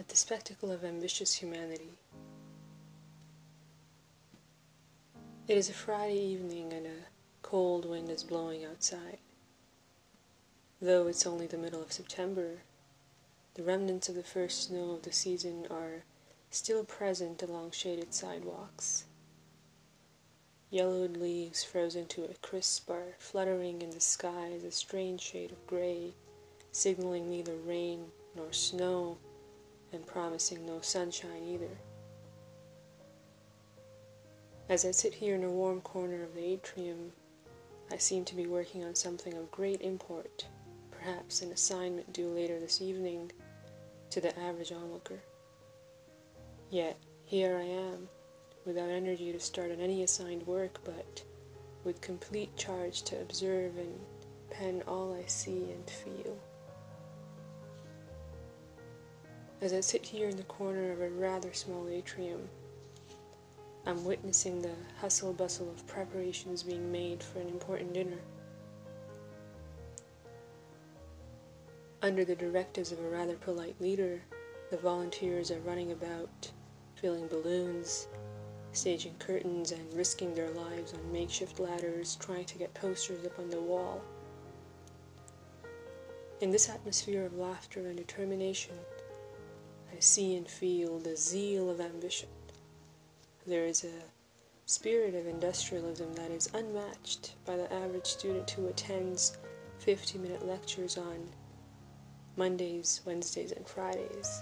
at the spectacle of ambitious humanity. It is a Friday evening and a cold wind is blowing outside. Though it's only the middle of September, the remnants of the first snow of the season are still present along shaded sidewalks. Yellowed leaves frozen to a crisp are fluttering in the sky as a strange shade of gray, signaling neither rain nor snow and promising no sunshine either. As I sit here in a warm corner of the atrium, I seem to be working on something of great import, perhaps an assignment due later this evening to the average onlooker. Yet, here I am, without energy to start on any assigned work, but with complete charge to observe and pen all I see and feel. As I sit here in the corner of a rather small atrium, I'm witnessing the hustle-bustle of preparations being made for an important dinner. Under the directives of a rather polite leader, the volunteers are running about, filling balloons, staging curtains, and risking their lives on makeshift ladders, trying to get posters up on the wall. In this atmosphere of laughter and determination, I see and feel the zeal of ambition. There is a spirit of industrialism that is unmatched by the average student who attends 50-minute lectures on Mondays, Wednesdays, and Fridays.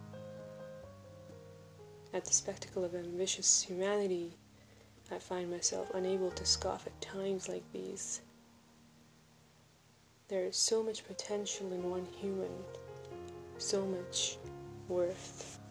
At the spectacle of ambitious humanity, I find myself unable to scoff at times like these. There is so much potential in one human, so much worth.